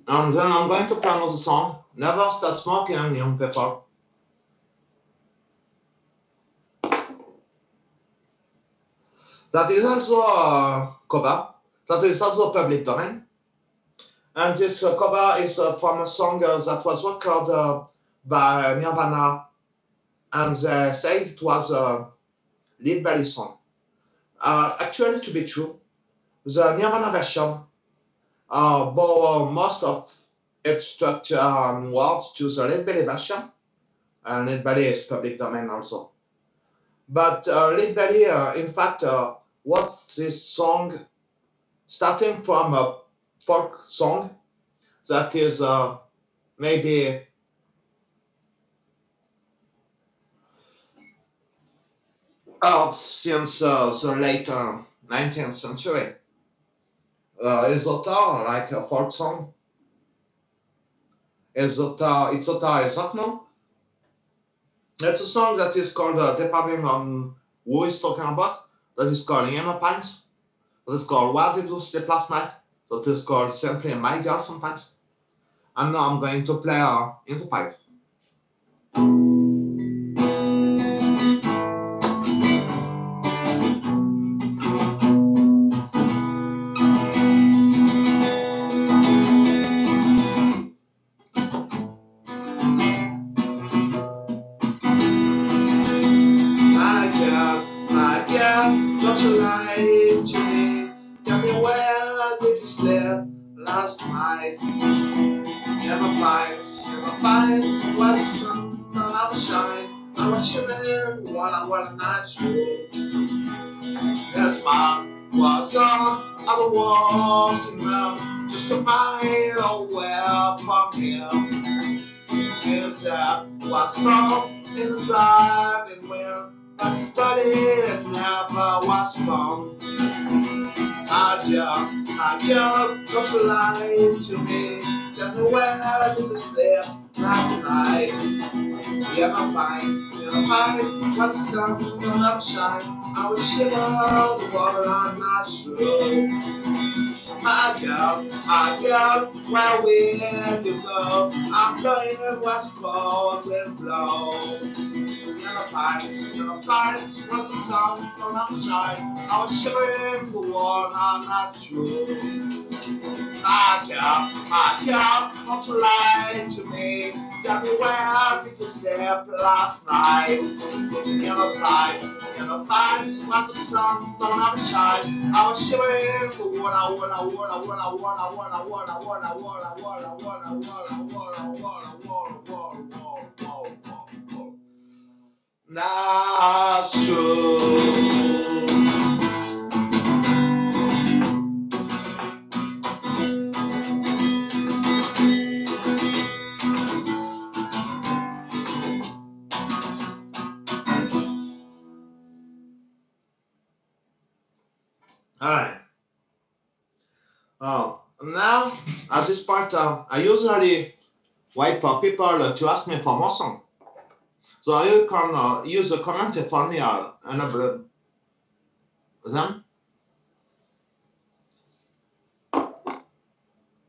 And then I'm going to play another song. Never Stop Smoking, Young People. That is also a cover. That is also public domain. And this cover is from a song that was recorded by Nirvana, and they say it was a lead belly song. Actually, to be true, the Nirvana version borrow most of its structure and words to the lead belly version, and lead belly is public domain also. But lead belly, in fact, wrote this song starting from a folk song that is maybe since the late 19th century. Izota, like a folk song. Izota is not known. It's a song that is called, depending on who is talking about, that is called Yellow Pines. That is called Where Did You Sleep Last Night? That is called simply My Girl sometimes. And now I'm going to play into pipe. My girl, don't you lie to me. Tell me where did you sleep last night? Never finds where the sun will ever shine. I was shivering while I was not true. This man was on a walking round just a mile away from him. His head was thrown in the driving wheel, but his body never was found. Adieu, don't you lie to me. Tell me where did you sleep last night? Yellow pines, what the sun will never shine. I will shiver the water on my shoe. My girl, where will you go? I'm going west cold wind blow. Yellow pines, what the sun will never shine. I will shiver the water on my shoe. My girl, don't you lie to me. Tell me where did you sleep last night? Yellow pines, was the sun don't ever shine. I was shivering the water. Not true. Alright. Now at this point, I usually wait for people to ask me for more song. So you can use a comment for me and upload them.